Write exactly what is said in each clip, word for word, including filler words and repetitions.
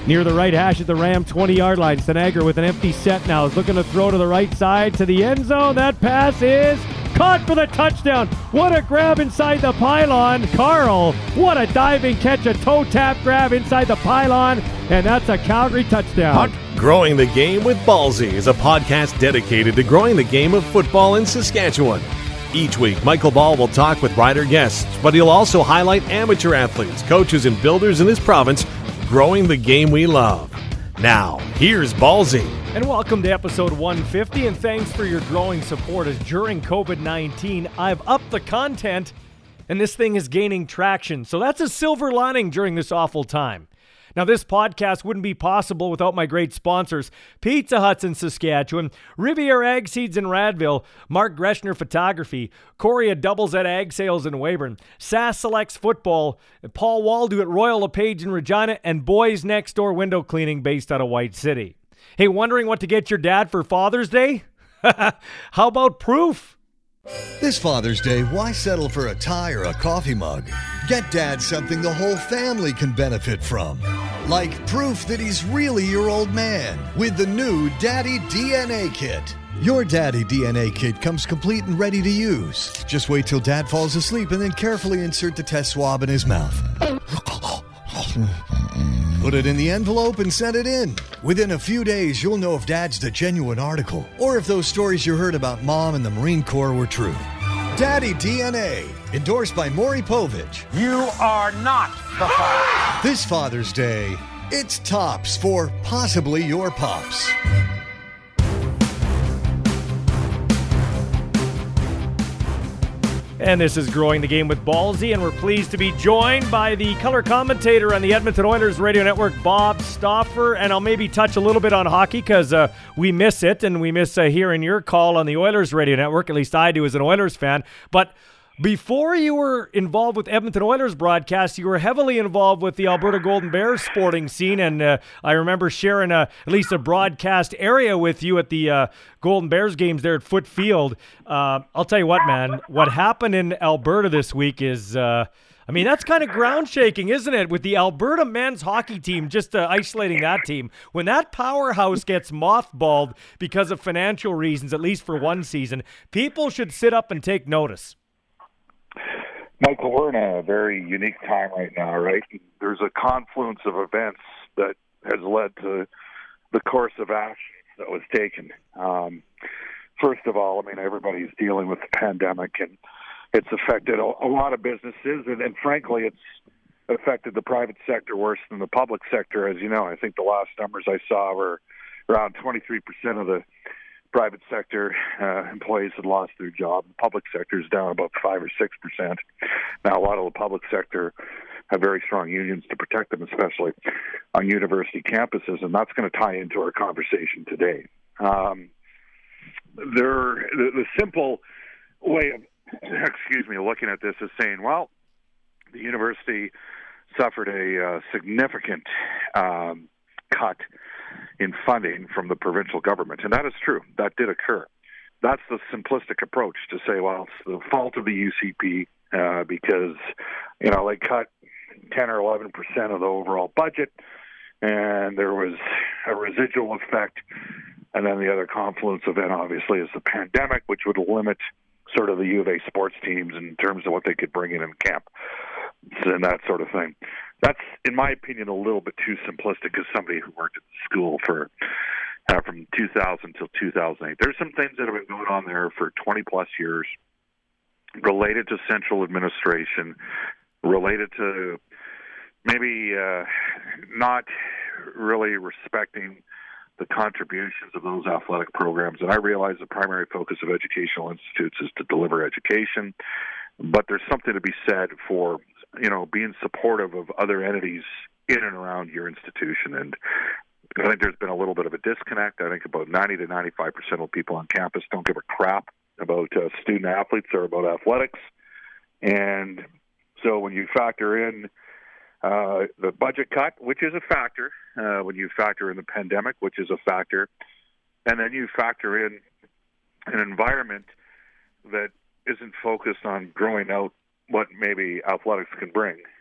Near the right hash at the Ram twenty-yard line. Sinagra with an empty set now is looking to throw to the right side to the end zone. That pass is caught for the touchdown. What a grab inside the pylon. Carl, what a diving catch, a toe tap grab inside the pylon, and that's a Calgary touchdown. Hunt Growing the Game with Ballsy is a podcast dedicated to growing the game of football in Saskatchewan. Each week, Michael Ball will talk with rider guests, but he'll also highlight amateur athletes, coaches, and builders in his province growing the game we love. Now, here's Ballsy. And welcome to episode one fifty, and thanks for your growing support as during covid nineteen, I've upped the content, and this thing is gaining traction. So that's a silver lining during this awful time. Now, this podcast wouldn't be possible without my great sponsors, Pizza Huts in Saskatchewan, Riviera Ag Seeds in Radville, Mark Greshner Photography, Corey at Doubles at Ag Sales in Weyburn, Sass Selects Football, Paul Waldo at Royal LePage in Regina, and Boys Next Door Window Cleaning based out of White City. Hey, wondering what to get your dad for Father's Day? How about Proof? This Father's Day, why settle for a tie or a coffee mug? Get Dad something the whole family can benefit from. Like proof that he's really your old man with the new Daddy D N A Kit. Your Daddy D N A Kit comes complete and ready to use. Just wait till Dad falls asleep and then carefully insert the test swab in his mouth. Put it in the envelope and send it in. Within a few days, you'll know if Dad's the genuine article or if those stories you heard about Mom and the Marine Corps were true. Daddy D N A, endorsed by Maury Povich. You are not the father. This Father's Day, it's tops for possibly your pops. And this is Growing the Game with Ballsy, and we're pleased to be joined by the color commentator on the Edmonton Oilers Radio Network, Bob Stauffer. And I'll maybe touch a little bit on hockey because uh, we miss it, and we miss uh, hearing your call on the Oilers Radio Network. At least I do as an Oilers fan. But before you were involved with Edmonton Oilers broadcast, you were heavily involved with the Alberta Golden Bears sporting scene, and uh, I remember sharing a, at least a broadcast area with you at the uh, Golden Bears games there at Foot Field. Uh, I'll tell you what, man, what happened in Alberta this week is, uh, I mean, that's kind of ground shaking, isn't it? With the Alberta men's hockey team, just uh, isolating that team. When that powerhouse gets mothballed because of financial reasons, at least for one season, people should sit up and take notice. Michael, we're in a very unique time right now, right? There's a confluence of events that has led to the course of action that was taken. Um, first of all, I mean, everybody's dealing with the pandemic, and it's affected a, a lot of businesses, and, and frankly, it's affected the private sector worse than the public sector. As you know, I think the last numbers I saw were around twenty-three percent of the private sector uh, employees had lost their job. The public sector is down about five or six percent. Now, a lot of the public sector have very strong unions to protect them, especially on university campuses, and that's going to tie into our conversation today. Um, there, the, the simple way of, excuse me, looking at this is saying, well, the university suffered a uh, significant um, cut in funding from the provincial government. And that is true. That did occur. That's the simplistic approach to say, well, it's the fault of the U C P uh, because, you know, they cut ten or eleven percent of the overall budget, and there was a residual effect. And then the other confluence event, obviously, is the pandemic, which would limit sort of the U of A sports teams in terms of what they could bring in in camp and that sort of thing. That's, in my opinion, a little bit too simplistic as somebody who worked at the school for uh, from two thousand till two thousand eight. There's some things that have been going on there for twenty plus years related to central administration, related to maybe uh, not really respecting the contributions of those athletic programs. And I realize the primary focus of educational institutes is to deliver education, but there's something to be said for, you know, being supportive of other entities in and around your institution. And I think there's been a little bit of a disconnect. I think about ninety to ninety-five percent of people on campus don't give a crap about uh, student athletes or about athletics. And so when you factor in uh, the budget cut, which is a factor, uh, when you factor in the pandemic, which is a factor, and then you factor in an environment that isn't focused on growing out what maybe athletics can bring,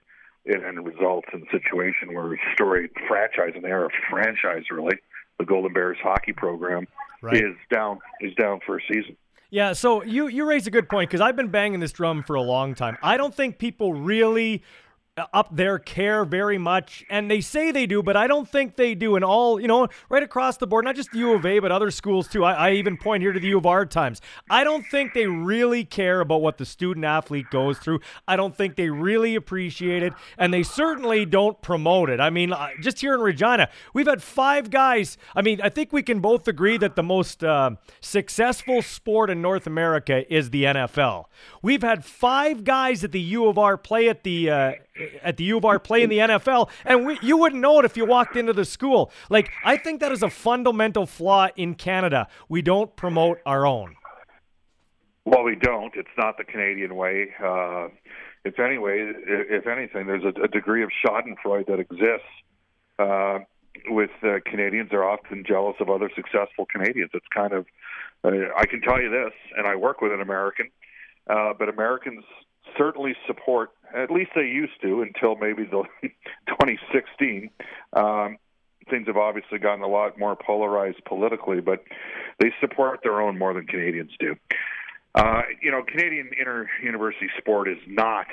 it and results in a situation where a storied franchise, and they're a franchise really, the Golden Bears hockey program, right. is down is down for a season. Yeah, so you, you raise a good point, because I've been banging this drum for a long time. I don't think people really up there care very much, and they say they do, but I don't think they do. And all, you know, right across the board, not just the U of A, but other schools too. I, I even point here to the U of R times. I don't think they really care about what the student athlete goes through. I don't think they really appreciate it, and they certainly don't promote it. I mean, just here in Regina, we've had five guys. I mean, I think we can both agree that the most uh, successful sport in North America is the N F L. We've had five guys at the U of R play at the uh, at the U of R play in the N F L, and we, you wouldn't know it if you walked into the school. Like, I think that is a fundamental flaw in Canada. We don't promote our own. Well, we don't. It's not the Canadian way. Uh, if anyway, if anything, there's a, a degree of schadenfreude that exists uh, with uh, Canadians. They're often jealous of other successful Canadians. It's kind of, uh, I can tell you this, and I work with an American, uh, but Americans certainly support, at least they used to until maybe the twenty sixteen. Um, things have obviously gotten a lot more polarized politically, but they support their own more than Canadians do. Uh, you know, Canadian inter-university sport is not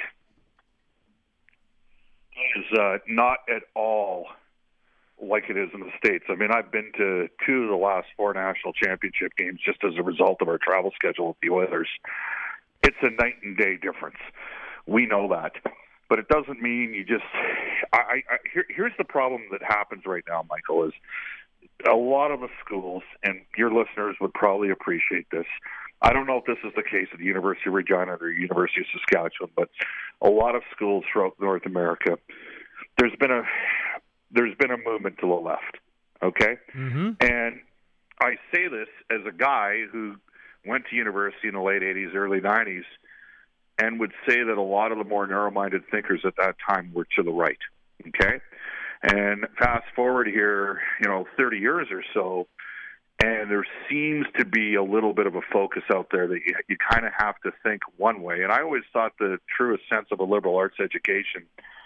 is uh, not at all like it is in the States. I mean, I've been to two of the last four national championship games just as a result of our travel schedule with the Oilers. It's a night and day difference. We know that. But it doesn't mean you just I, I, here, here's the problem that happens right now, Michael, is a lot of the schools, and your listeners would probably appreciate this. I don't know if this is the case at the University of Regina or the University of Saskatchewan, but a lot of schools throughout North America, there's been a there's been a movement to the left, okay? Mm-hmm. And I say this as a guy who went to university in the late eighties, early nineties, and would say that a lot of the more narrow-minded thinkers at that time were to the right, okay? And fast forward here, you know, thirty years or so, and there seems to be a little bit of a focus out there that you, you kind of have to think one way. And I always thought the truest sense of a liberal arts education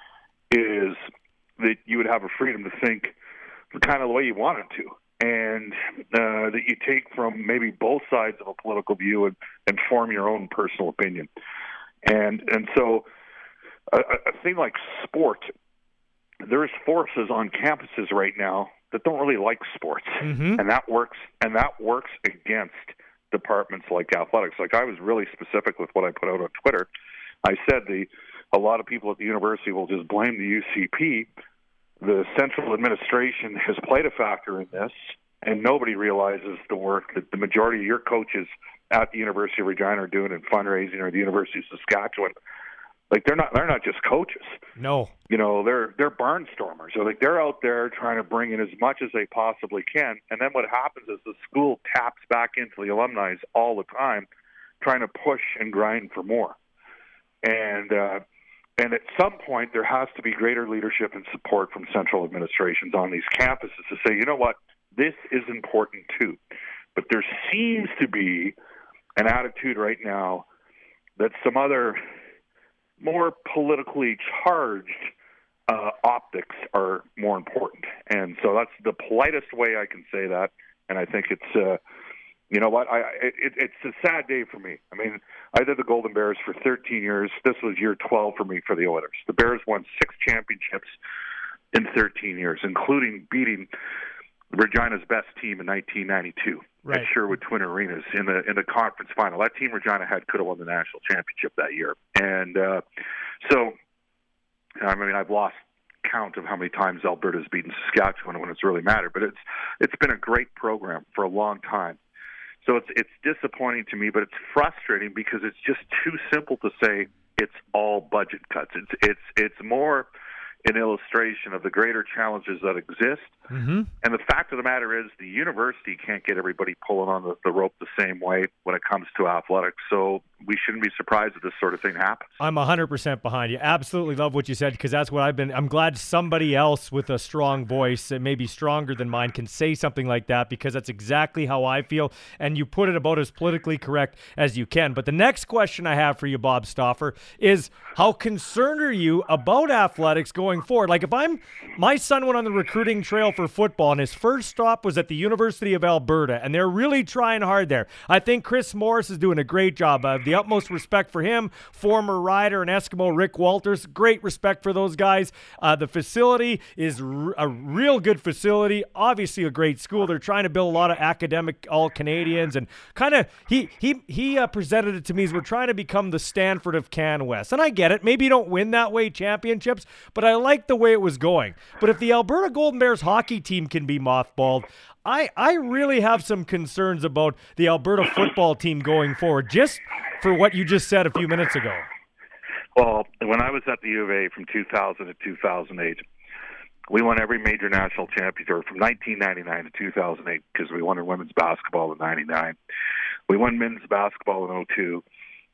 is that you would have a freedom to think the kind of the way you wanted to. And uh, that you take from maybe both sides of a political view and, and form your own personal opinion. And and so a, a thing like sport, there's forces on campuses right now that don't really like sports, mm-hmm. and that works and that works against departments like athletics. Like, I was really specific with what I put out on Twitter. I said the a lot of people at the university will just blame the U C P. The central administration has played a factor in this, and nobody realizes the work that the majority of your coaches at the University of Regina are doing in fundraising, or the University of Saskatchewan. Like, they're not they're not just coaches. No. You know, they're they're barnstormers. So like, they're out there trying to bring in as much as they possibly can, and then what happens is the school taps back into the alumni all the time, trying to push and grind for more. And uh And at some point, there has to be greater leadership and support from central administrations on these campuses to say, you know what, this is important too. But there seems to be an attitude right now that some other more politically charged uh, optics are more important. And so that's the politest way I can say that. And I think it's, uh, you know what, I it, it's a sad day for me. I mean, I did the Golden Bears for thirteen years. This was year twelve for me for the Oilers. The Bears won six championships in thirteen years, including beating Regina's best team in nineteen ninety-two right. at Sherwood Twin Arenas in the in the conference final. That team Regina had could have won the national championship that year. And uh, so, I mean, I've lost count of how many times Alberta's beaten Saskatchewan when it's really mattered, but it's it's been a great program for a long time. So it's it's disappointing to me, but it's frustrating because it's just too simple to say it's all budget cuts. It's it's it's more an illustration of the greater challenges that exist. Mm-hmm. And the fact of the matter is the university can't get everybody pulling on the, the rope the same way when it comes to athletics. So we shouldn't be surprised that this sort of thing happens. I'm one hundred percent behind you. Absolutely love what you said, because that's what I've been. I'm glad somebody else with a strong voice, and maybe stronger than mine, can say something like that, because that's exactly how I feel. And you put it about as politically correct as you can. But the next question I have for you, Bob Stauffer, is how concerned are you about athletics going forward? Like, if I'm, my son went on the recruiting trail for football, and his first stop was at the University of Alberta, and they're really trying hard there. I think Chris Morris is doing a great job. I have the utmost respect for him. Former rider and Eskimo Rick Walters, great respect for those guys. Uh, the facility is r- a real good facility. Obviously a great school. They're trying to build a lot of academic all-Canadians, and kind of he he he uh, presented it to me as we're trying to become the Stanford of Can West. And I get it. Maybe you don't win that way championships, but I like the way it was going. But if the Alberta Golden Bears hockey team can be mothballed, I, I really have some concerns about the Alberta football team going forward, just for what you just said a few minutes ago. Well, when I was at the U of A from two thousand to two thousand eight, we won every major national championship from nineteen ninety-nine to two thousand eight, because we won in women's basketball in ninety-nine. We won men's basketball in oh two.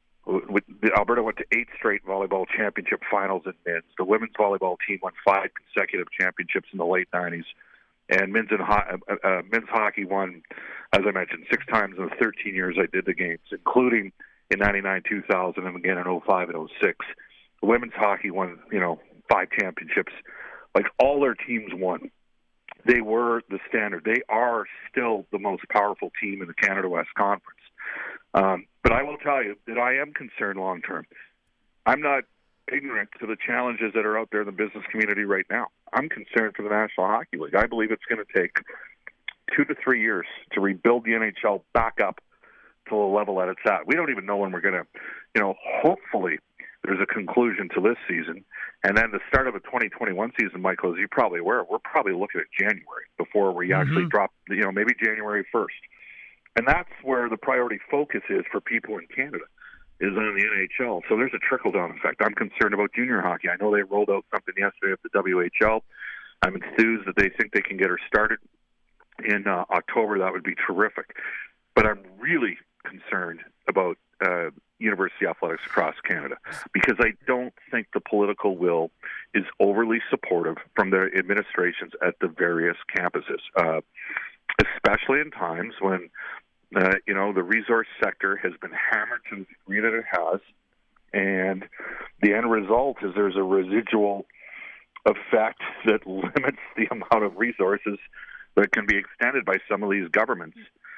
Alberta went to eight straight volleyball championship finals in men's. The women's volleyball team won five consecutive championships in the late nineties. And men's, and ho- uh, uh, men's hockey won, as I mentioned, six times in the thirteen years I did the games, including in ninety-nine, two thousand, and again in oh five and oh six. The women's hockey won, you know, five championships. Like, all their teams won. They were the standard. They are still the most powerful team in the Canada West Conference. Um, but I will tell you that I am concerned long term. I'm not ignorant to the challenges that are out there in the business community right now. I'm concerned for the National Hockey League. I believe it's going to take two to three years to rebuild the N H L back up to the level that it's at. We don't even know when we're going to, you know, hopefully there's a conclusion to this season. And then the start of a twenty twenty-one season, Michael, as you're probably aware, we're probably looking at January before we mm-hmm. actually drop, you know, maybe January first. And that's where the priority focus is for people in Canada, is on the N H L. So there's a trickle-down effect. I'm concerned about junior hockey. I know they rolled out something yesterday at the W H L. I'm enthused that they think they can get her started in uh, October. That would be terrific. But I'm really concerned about uh, university athletics across Canada, because I don't think the political will is overly supportive from their administrations at the various campuses, uh, especially in times when Uh, you know, the resource sector has been hammered to the degree that it has, and the end result is there's a residual effect that limits the amount of resources that can be extended by some of these governments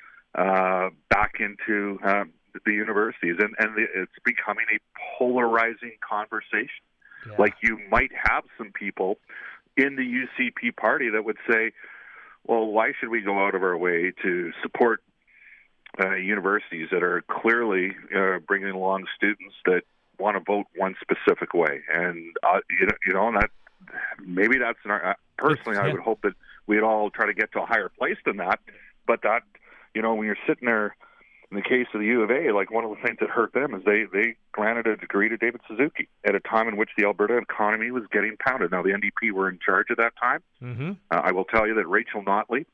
uh, back into uh, the universities, and, and the, it's becoming a polarizing conversation. Yeah. Like, you might have some people in the U C P party that would say, well, why should we go out of our way to support Uh, universities that are clearly uh, bringing along students that want to vote one specific way? And uh, you know, you know, and that maybe that's an, uh, personally, I would hope that we'd all try to get to a higher place than that. But that, you know, when you're sitting there, in the case of the U of A, like, one of the things that hurt them is they they granted a degree to David Suzuki at a time in which the Alberta economy was getting pounded. Now, the N D P were in charge at that time. Mm-hmm. Uh, I will tell you that Rachel Notley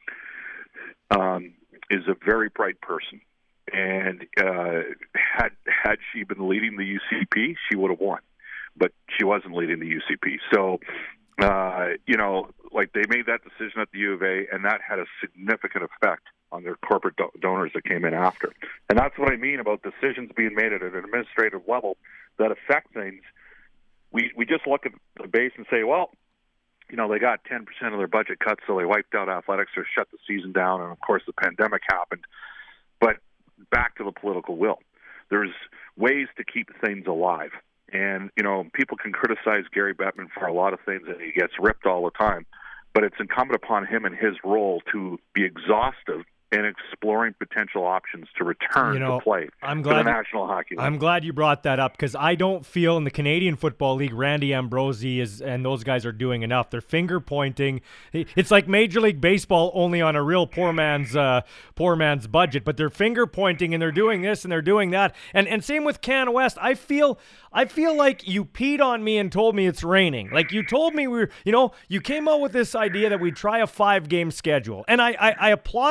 Um, is a very bright person, and uh, had had she been leading the U C P, she would have won, but she wasn't leading the U C P. So, uh, you know, like, they made that decision at the U of A, and that had a significant effect on their corporate do- donors that came in after. And that's what I mean about decisions being made at an administrative level that affect things. We we just look at the base and say, well, you know, they got ten percent of their budget cut, so they wiped out athletics or shut the season down, and, of course, the pandemic happened. But back to the political will. There's ways to keep things alive. And, you know, people can criticize Gary Bettman for a lot of things, and he gets ripped all the time. But it's incumbent upon him and his role to be exhaustive and exploring potential options to return you know, to play I'm glad for the National Hockey League. I'm glad you brought that up, because I don't feel in the Canadian Football League Randy Ambrosie is and those guys are doing enough. They're finger pointing. It's like Major League Baseball, only on a real poor man's uh, poor man's budget. But they're finger pointing, and they're doing this and they're doing that. And and same with Can West. I feel I feel like you peed on me and told me it's raining. Like, you told me we were, you know, you came out with this idea that we'd try a five game schedule, and I I, I applauded them at the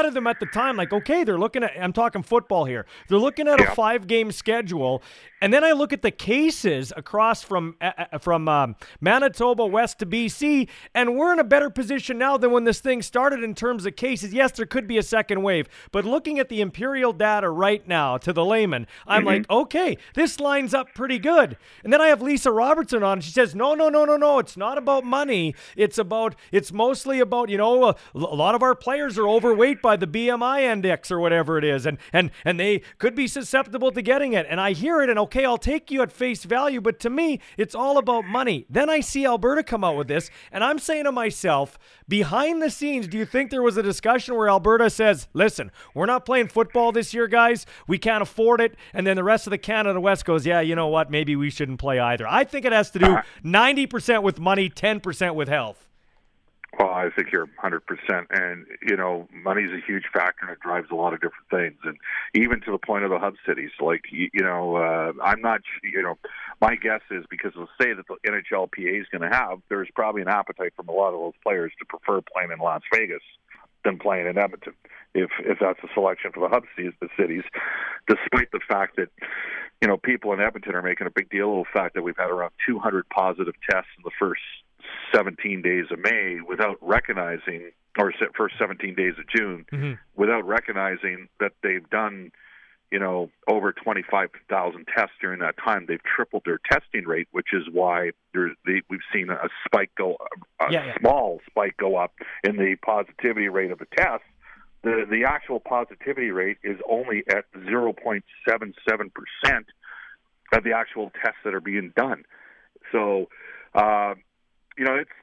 time, like, okay, they're looking at, I'm talking football here, they're looking at yeah. a five-game schedule, and then I look at the cases across from uh, from um, Manitoba west to B C, and we're in a better position now than when this thing started in terms of cases. Yes, there could be a second wave, but looking at the Imperial data right now, to the layman, I'm mm-hmm. like, okay, this lines up pretty good. And then I have Lisa Robertson on, and she says, no, no, no, no, no, it's not about money. It's about, it's mostly about, you know, a, a lot of our players are overweight by the B M I index or whatever it is, and and and they could be susceptible to getting it. And I hear it, and okay, I'll take you at face value, but to me, it's all about money. Then I see Alberta come out with this, and I'm saying to myself, behind the scenes, do you think there was a discussion where Alberta says, listen, we're not playing football this year, guys, we can't afford it, and then the rest of the Canada West goes, yeah, you know what, maybe we shouldn't play either. I think it has to do ninety percent with money, ten percent with health. Well, I think you're one hundred percent. And, you know, money's a huge factor, and it drives a lot of different things. And even to the point of the hub cities, like, you, you know, uh, I'm not, you know, my guess is because of the say that the N H L P A is going to have, there's probably an appetite from a lot of those players to prefer playing in Las Vegas than playing in Edmonton, if if that's a selection for the hub cities, the cities, despite the fact that, you know, people in Edmonton are making a big deal of the fact that we've had around two hundred positive tests in the first seventeen days of May without recognizing, or first seventeen days of June, mm-hmm. without recognizing that they've done, you know, over twenty-five thousand tests during that time. They've tripled their testing rate, which is why there's the, we've seen a spike go, a yeah, yeah. small spike go up in the positivity rate of the test. The the actual positivity rate is only at zero point seven seven percent of the actual tests that are being done. So, uh, you know, it's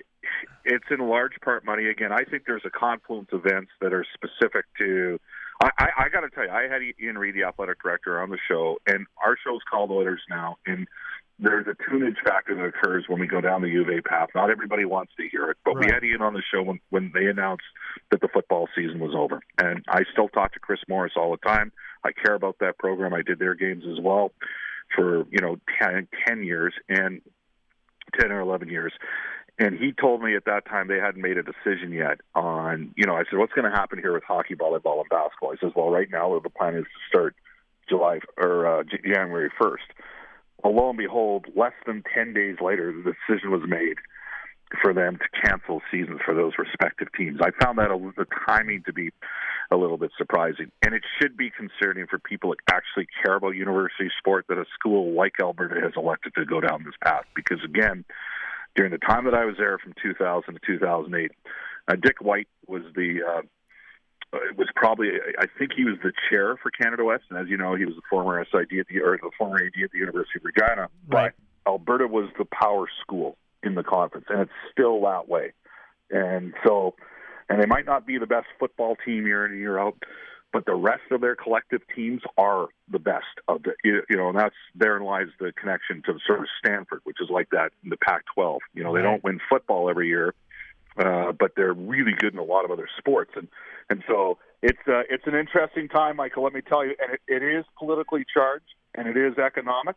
it's in large part money. Again, I think there's a confluence of events that are specific to. I, I, I got to tell you, I had Ian Reid, the athletic director, on the show, and our show's called Oilers Now, and there's a tunage factor that occurs when we go down the U of A path. Not everybody wants to hear it, but right. we had Ian on the show when, when they announced that the football season was over. And I still talk to Chris Morris all the time. I care about that program. I did their games as well for, you know, ten, ten years, and ten or eleven years. And he told me at that time they hadn't made a decision yet on, you know, I said, what's going to happen here with hockey, volleyball, and basketball? He says, well, right now the plan is to start July or uh, January first. Well, lo and behold, less than ten days later, the decision was made for them to cancel seasons for those respective teams. I found that a, the timing to be a little bit surprising. And it should be concerning for people that actually care about university sport that a school like Alberta has elected to go down this path. Because, again, during the time that I was there from two thousand to two thousand eight, uh, Dick White was the uh, was probably, I think he was the chair for Canada West. And as you know, he was the former S I D at the, or the former A D at the University of Regina. Right. But Alberta was the power school in the conference, and it's still that way. And so, and they might not be the best football team year in and year out, but the rest of their collective teams are the best of the, you know, and that's, therein lies the connection to sort of Stanford, which is like that in the Pac twelve. You know, they don't win football every year, uh, but they're really good in a lot of other sports. And, and so it's, uh, it's an interesting time, Michael, let me tell you, and it, it is politically charged and it is economic.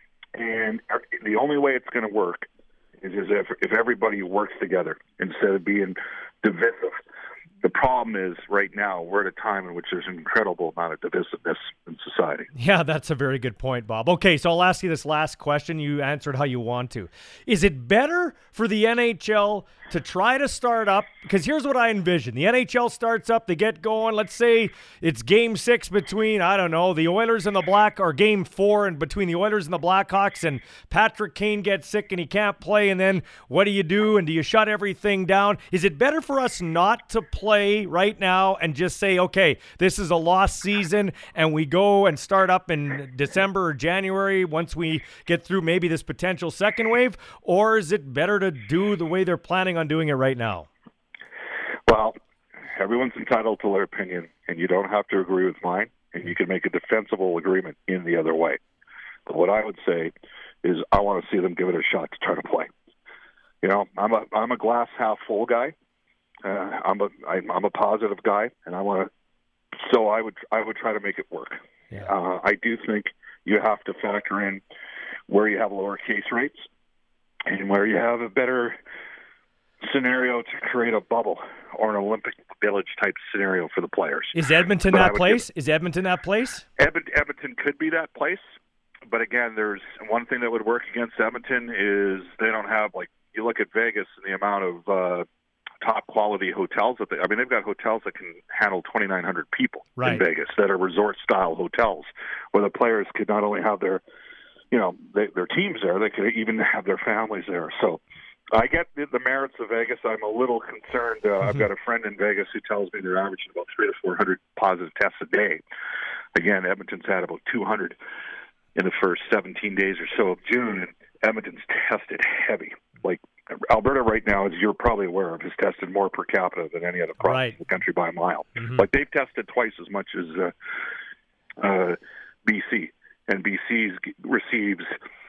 And the only way it's going to work is, is if, if everybody works together instead of being divisive. The problem is right now we're at a time in which there's an incredible amount of divisiveness in society. Yeah, that's a very good point, Bob. Okay, so I'll ask you this last question. You answered how you want to. Is it better for the N H L to try to start up? Because here's what I envision. The N H L starts up, they get going. Let's say it's game six between, I don't know, the Oilers and the Black, or game four and between the Oilers and the Blackhawks, and Patrick Kane gets sick and he can't play, and then what do you do? And do you shut everything down? Is it better for us not to play right now and just say, okay, this is a lost season, and we go and start up in December or January once we get through maybe this potential second wave? Or is it better to do the way they're planning on doing it right now? Well, everyone's entitled to their opinion, and you don't have to agree with mine, and you can make a defensible agreement in the other way. But what I would say is I want to see them give it a shot to try to play. You know, I'm a I'm a glass half full guy. Uh, I'm a I'm a positive guy, and I want to. So I would I would try to make it work. Yeah. Uh, I do think you have to factor in where you have lower case rates and where you have a better scenario to create a bubble or an Olympic Village type scenario for the players. Is Edmonton but that place? Give, Is Edmonton that place? Edmonton, Edmonton could be that place. But again, there's one thing that would work against Edmonton is they don't have, like, you look at Vegas and the amount of uh, top quality hotels that they, I mean, they've got hotels that can handle twenty-nine hundred people right. in Vegas that are resort style hotels where the players could not only have their, you know, they, their teams there, they could even have their families there. So I get the, the merits of Vegas. I'm a little concerned. Uh, mm-hmm. I've got a friend in Vegas who tells me they're averaging about three to four hundred positive tests a day. Again, Edmonton's had about two hundred in the first seventeen days or so of June, and Edmonton's tested heavy. Like Alberta right now, as you're probably aware of, has tested more per capita than any other province right. in the country by a mile. Mm-hmm. Like they've tested twice as much as uh, uh, B C, and B C receives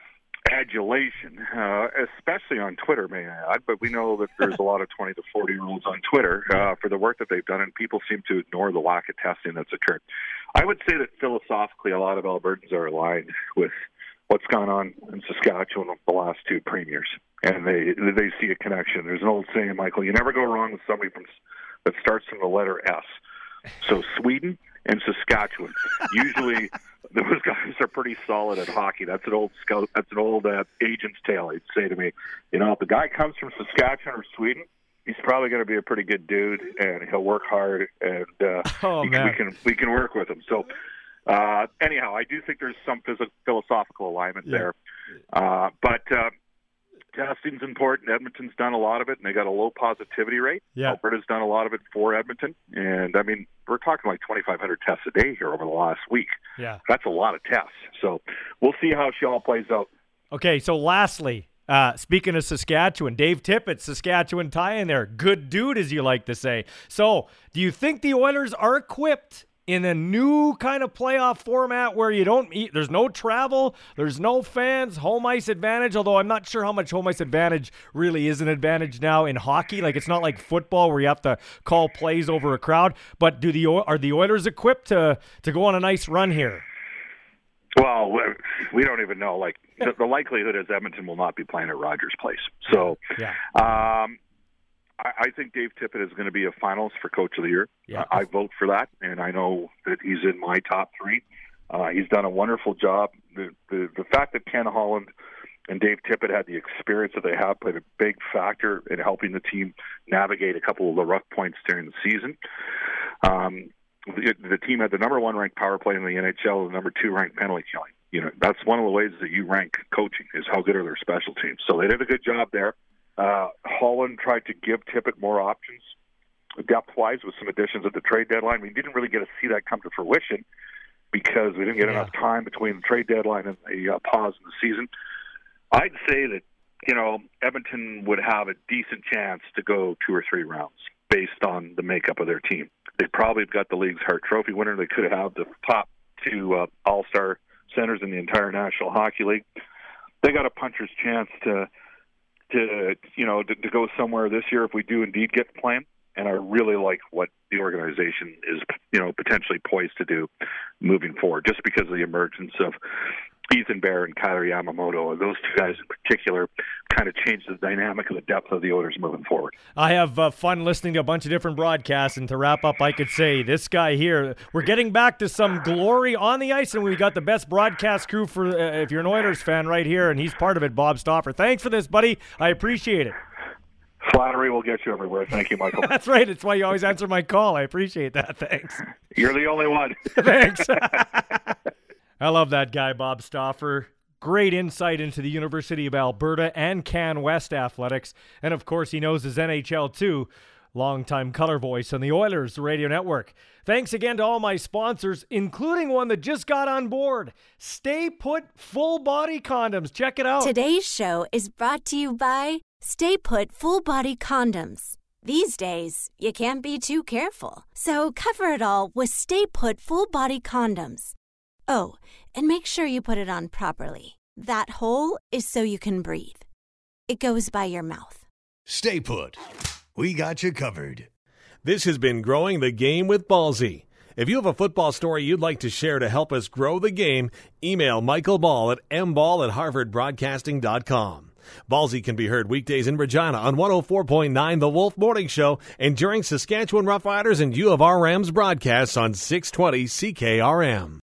adulation, uh, especially on Twitter, may I add. But we know that there's a lot of twenty to forty year olds on Twitter uh, for the work that they've done, and people seem to ignore the lack of testing that's occurred. I would say that philosophically, a lot of Albertans are aligned with what's gone on in Saskatchewan the last two premiers, and they they see a connection. There's an old saying, Michael, you never go wrong with somebody from that starts from the letter S. So Sweden and Saskatchewan, usually those guys are pretty solid at hockey. That's an old scout. That's an old uh, agent's tale. He'd say to me, you know, if the guy comes from Saskatchewan or Sweden, he's probably going to be a pretty good dude, and he'll work hard, and uh, oh, we, man. we can we can work with him. So. Uh, anyhow, I do think there's some phys- philosophical alignment yeah. there. Uh, but uh, testing's important. Edmonton's done a lot of it, and they got a low positivity rate. Yeah. Alberta's done a lot of it for Edmonton. And, I mean, we're talking like twenty-five hundred tests a day here over the last week. Yeah. That's a lot of tests. So we'll see how she all plays out. Okay, so lastly, uh, speaking of Saskatchewan, Dave Tippett, Saskatchewan tie in there. Good dude, as you like to say. So do you think the Oilers are equipped in a new kind of playoff format where you don't eat, there's no travel, there's no fans, home ice advantage, although I'm not sure how much home ice advantage really is an advantage now in hockey. Like, it's not like football where you have to call plays over a crowd, but do the are the Oilers equipped to, to go on a nice run here? Well, we don't even know. Like, the, the likelihood is Edmonton will not be playing at Rogers Place. So, yeah. um, I think Dave Tippett is going to be a finalist for Coach of the Year. Yeah. I vote for that, and I know that he's in my top three. Uh, he's done a wonderful job. The, the the fact that Ken Holland and Dave Tippett had the experience that they have played a big factor in helping the team navigate a couple of the rough points during the season. Um, the, the team had the number one ranked power play in the N H L, and the number two ranked penalty killing. You know, that's one of the ways that you rank coaching is how good are their special teams. So they did a good job there. Uh, Holland tried to give Tippett more options depth-wise with some additions at the trade deadline. We didn't really get to see that come to fruition because we didn't get yeah. enough time between the trade deadline and the uh, pause in the season. I'd say that, you know, Edmonton would have a decent chance to go two or three rounds based on the makeup of their team. They probably have got the league's Hart Trophy winner. They could have the top two uh, all-star centers in the entire National Hockey League. They got a puncher's chance to to you know to, to go somewhere this year if we do indeed get to play them. And I really like what the organization is, you know, potentially poised to do moving forward, just because of the emergence of Ethan Bear and Kyler Yamamoto. Those two guys in particular kind of changed the dynamic of the depth of the Oilers moving forward. I have uh, fun listening to a bunch of different broadcasts, and to wrap up, I could say this guy here, we're getting back to some glory on the ice, and we got the best broadcast crew for, uh, if you're an Oilers fan, right here, and he's part of it, Bob Stauffer. Thanks for this, buddy. I appreciate it. Flattery will get you everywhere. Thank you, Michael. That's right. It's why you always answer my call. I appreciate that. Thanks. You're the only one. Thanks. I love that guy, Bob Stauffer. Great insight into the University of Alberta and Can West athletics. And, of course, he knows his N H L, too. Longtime color voice on the Oilers Radio Network. Thanks again to all my sponsors, including one that just got on board. Stay Put Full Body Condoms. Check it out. Today's show is brought to you by Stay Put Full Body Condoms. These days, you can't be too careful. So cover it all with Stay Put Full Body Condoms. Oh, and make sure you put it on properly. That hole is so you can breathe. It goes by your mouth. Stay put. We got you covered. This has been Growing the Game with Ballsy. If you have a football story you'd like to share to help us grow the game, email Michael Ball at m ball at harvard broadcasting dot com. Ballsy can be heard weekdays in Regina on one oh four point nine The Wolf Morning Show and during Saskatchewan Roughriders and U of R Rams broadcasts on six twenty C K R M.